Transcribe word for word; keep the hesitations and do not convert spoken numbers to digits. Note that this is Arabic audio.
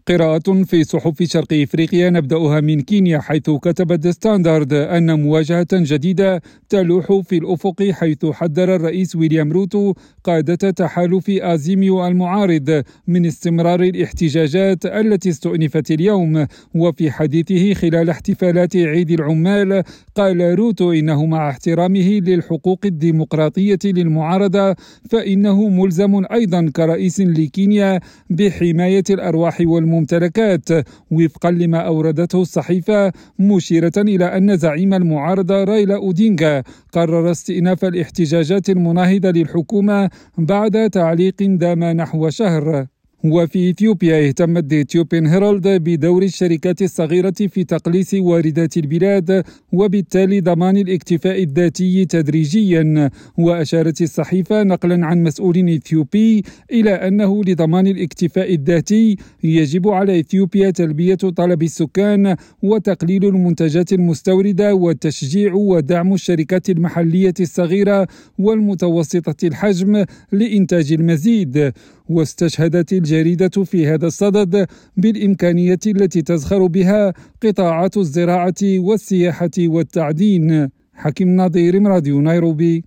قراءة في صحف شرق إفريقيا نبدأها من كينيا، حيث كتبت ستاندرد أن مواجهة جديدة تلوح في الأفق، حيث حذر الرئيس ويليام روتو قادة تحالف آزيميو المعارض من استمرار الاحتجاجات التي استؤنفت اليوم. وفي حديثه خلال احتفالات عيد العمال قال روتو إنه مع احترامه للحقوق الديمقراطية للمعارضة فإنه ملزم أيضا كرئيس لكينيا بحماية الأرواح والممتلكات ممتلكات وفقا لما أوردته الصحيفة، مشيرة إلى أن زعيم المعارضة رايلا أودينغا قرر استئناف الاحتجاجات المناهضة للحكومة بعد تعليق دام نحو شهر. وفي إثيوبيا اهتمت إثيوبيان هيرالد بدور الشركات الصغيرة في تقليص واردات البلاد وبالتالي ضمان الاكتفاء الذاتي تدريجيا. وأشارت الصحيفة نقلا عن مسؤول إثيوبي إلى أنه لضمان الاكتفاء الذاتي يجب على إثيوبيا تلبية طلب السكان وتقليل المنتجات المستوردة وتشجيع ودعم الشركات المحلية الصغيرة والمتوسطة الحجم لإنتاج المزيد. واستشهدت الجريدة في هذا الصدد بالإمكانية التي تزخر بها قطاعات الزراعة والسياحة والتعدين. حكيم نظير، راديو نيروبي.